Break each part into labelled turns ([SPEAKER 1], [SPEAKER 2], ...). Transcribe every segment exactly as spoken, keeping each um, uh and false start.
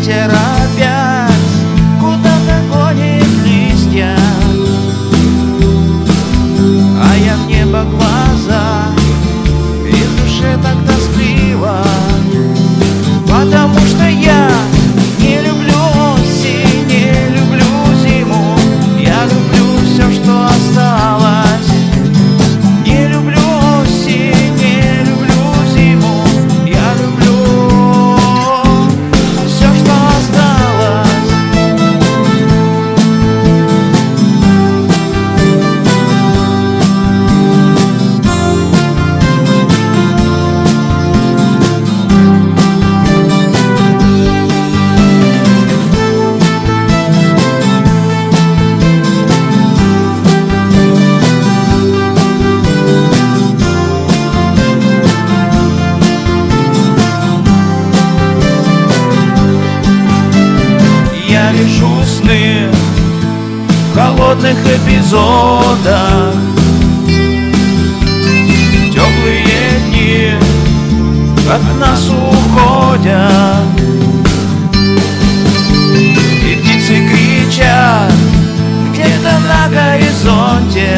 [SPEAKER 1] ветер опять куда-то гонит листья, а я в небо глаза, и в душе так тоскливо, потому что я не люблю осень, не люблю зиму, я люблю все, что осталось. Не люблю осень, не люблю зиму, я люблю все, что осталось. Я лишу сны в холодных эпизодах, теплые дни от нас уходят, и птицы кричат где-то на горизонте,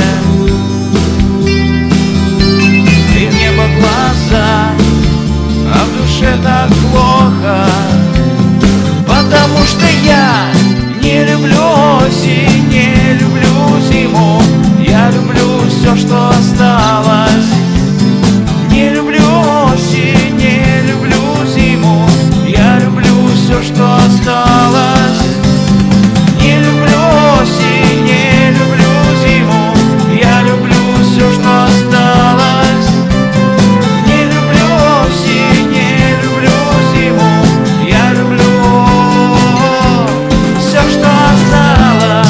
[SPEAKER 1] и в небо глаза, а в душе так плохо. Потому что я не люблю осень, не люблю зиму, я люблю все, что осталось. Не люблю осень, не люблю зиму, я люблю все, что осталось. Не люблю осень, не люблю зиму, я люблю все, что осталось. Не люблю осень, не люблю зиму, я люблю все, что осталось.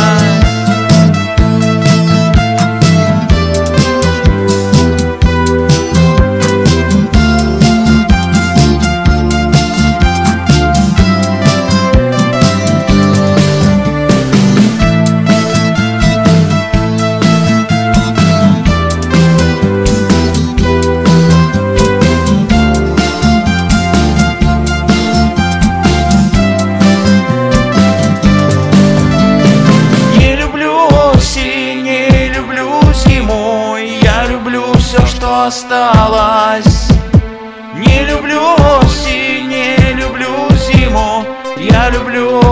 [SPEAKER 1] Не люблю осень, не люблю зиму, я люблю все, что осталось. Не люблю осень, не люблю зиму, я люблю